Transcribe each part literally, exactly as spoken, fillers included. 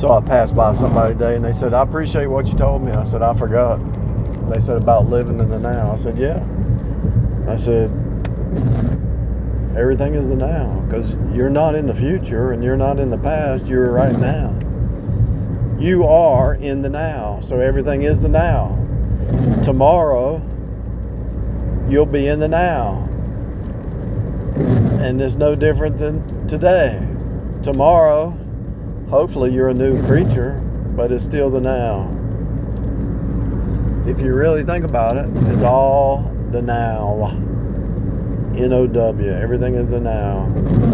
So I passed by somebody today and they said, I appreciate what you told me. I said, I forgot. They said about living in the now. I said, yeah. I said, everything is the now, because you're not in the future and you're not in the past. You're right now. You are in the now. So everything is the now. Tomorrow, you'll be in the now. And it's no different than today. Tomorrow, hopefully you're a new creature, but it's still the now. If you really think about it, it's all the now. N O W. Everything is the now.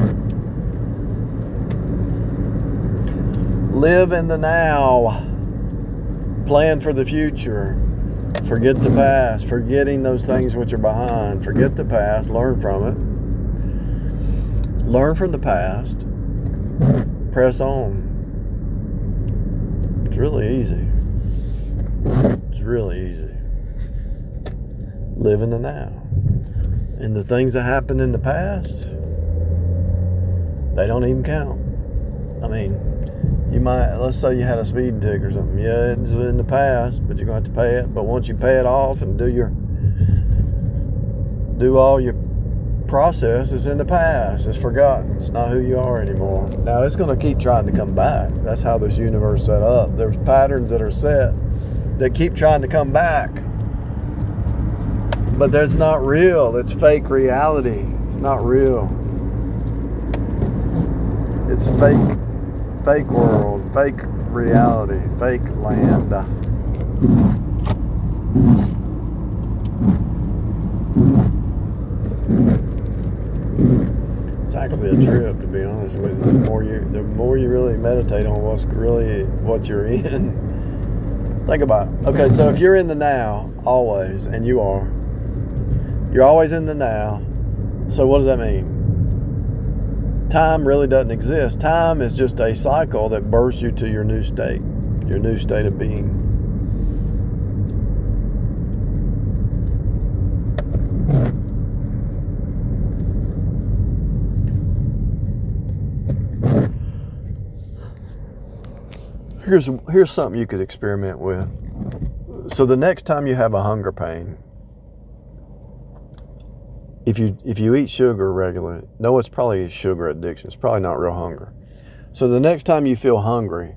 Live in the now. Plan for the future. Forget the past. Forgetting those things which are behind. Forget the past. Learn from it. Learn from the past. Press on. It's really easy. It's really easy. Live in the now. And the things that happened in the past, they don't even count. I mean, you might, let's say you had a speeding ticket or something. Yeah, it's in the past, but you're going to have to pay it. But once you pay it off and do your, do all your process, it's in the past. It's forgotten. It's not who you are anymore. Now, it's going to keep trying to come back. That's how this universe is set up. There's patterns that are set that keep trying to come back. But that's not real. It's fake reality. It's not real. It's fake. Fake world. Fake reality. Fake land. It's actually a trip, to be honest with you. The more you, the more you really meditate on what's really what you're in. Think about it. Okay, so if you're in the now, always, and you are, you're always in the now. So what does that mean? Time really doesn't exist. Time is just a cycle that bursts you to your new state, your new state of being. Here's, here's something you could experiment with. So the next time you have a hunger pain, If you if you eat sugar regularly, no, it's probably a sugar addiction. It's probably not real hunger. So the next time you feel hungry,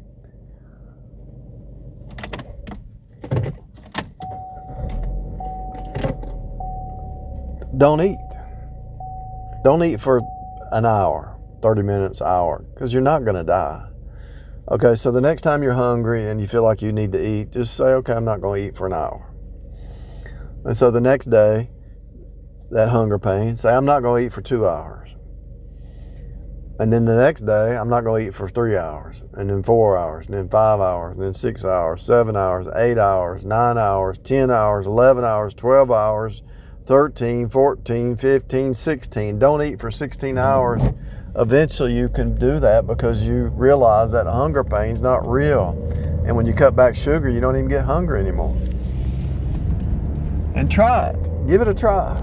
don't eat. Don't eat for an hour, thirty minutes, hour, because you're not going to die. Okay, so the next time you're hungry and you feel like you need to eat, just say, okay, I'm not going to eat for an hour. And so the next day, that hunger pain, say, I'm not going to eat for two hours. And then the next day, I'm not going to eat for three hours, and then four hours, and then five hours, and then six hours, seven hours, eight hours, nine hours, ten hours, eleven hours, twelve hours, thirteen, fourteen, fifteen, sixteen. Don't eat for sixteen hours. Eventually you can do that because you realize that hunger pain's not real. And when you cut back sugar, you don't even get hungry anymore. And try it. Give it a try.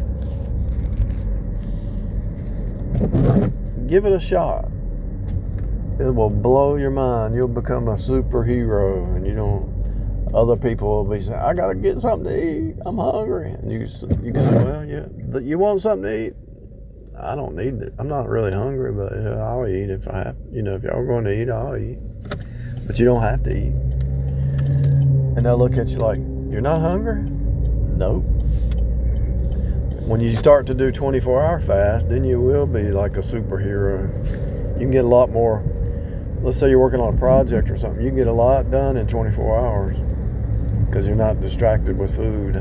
Give it a shot. It will blow your mind. You'll become a superhero, and you don't. Other people will be saying, "I gotta get something to eat. I'm hungry." And you, you can say, "Well, yeah, you want something to eat? I don't need it. I'm not really hungry, but yeah, I'll eat if I have. You know, if y'all are going to eat, I'll eat. But you don't have to eat." And they'll look at you like, "You're not hungry?" Nope. When you start to do twenty-four hour fast, then you will be like a superhero. You can get a lot more. Let's say you're working on a project or something. You can get a lot done in twenty-four hours because you're not distracted with food.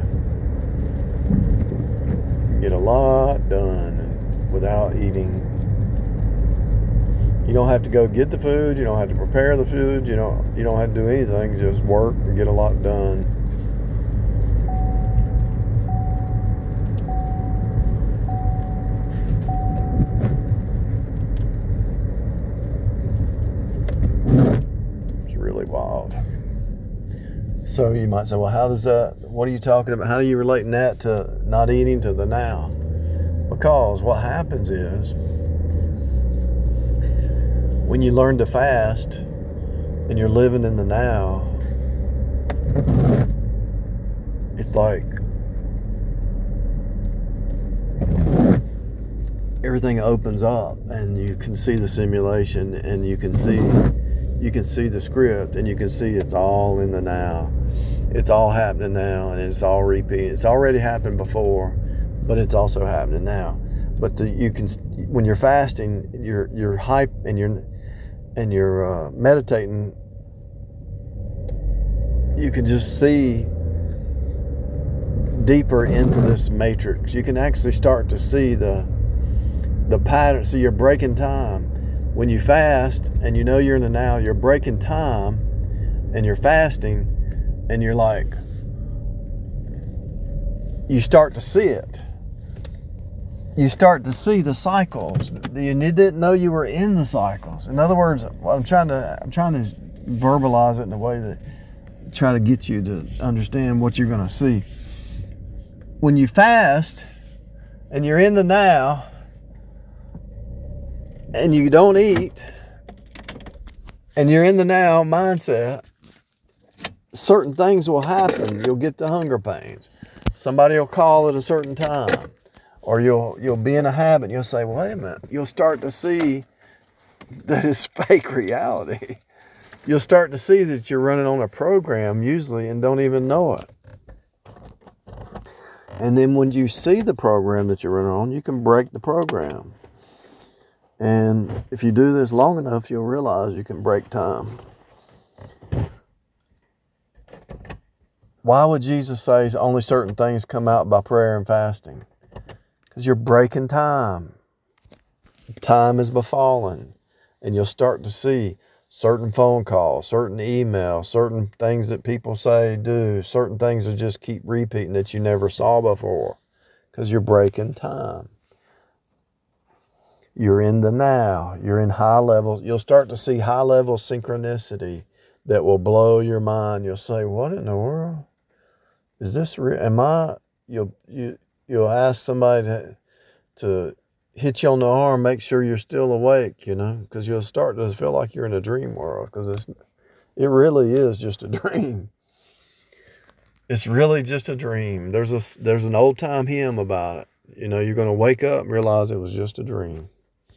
You get a lot done without eating. You don't have to go get the food. You don't have to prepare the food. You don't. You don't have to do anything. Just work and get a lot done. So you might say, well, how does that, what are you talking about? How are you relating that to not eating to the now? Because what happens is, when you learn to fast, and you're living in the now, it's like everything opens up and you can see the simulation, and you can see you can see the script, and you can see it's all in the now. It's all happening now, and it's all repeating. It's already happened before, but it's also happening now. But the, you can, when you're fasting, you're you're hype and you're and you're uh, meditating, you can just see deeper into this matrix. You can actually start to see the the pattern. So you're breaking time. When you fast and you know you're in the now, you're breaking time, and you're fasting, and you're like, you start to see it. You start to see the cycles. You didn't know you were in the cycles. In other words, I'm trying to I'm trying to verbalize it in a way that try to get you to understand what you're going to see. When you fast and you're in the now and you don't eat and you're in the now mindset, certain things will happen. You'll get the hunger pains. Somebody will call at a certain time, or you'll you'll be in a habit. You'll say, well, wait a minute. You'll start to see that it's fake reality. You'll start to see that you're running on a program usually and don't even know it. And then when you see the program that you're running on, you can break the program. And if you do this long enough, you'll realize you can break time. Why would Jesus say only certain things come out by prayer and fasting? Because you're breaking time. Time is befallen. And you'll start to see certain phone calls, certain emails, certain things that people say, do, certain things that just keep repeating that you never saw before. Because you're breaking time. You're in the now. You're in high level. You'll start to see high level synchronicity that will blow your mind. You'll say, what in the world? Is this real? Am I? You'll, you, you'll ask somebody to, to hit you on the arm, make sure you're still awake, you know, because you'll start to feel like you're in a dream world, because it's, it really is just a dream. It's really just a dream. There's a, there's an old time hymn about it. You know, you're going to wake up and realize it was just a dream.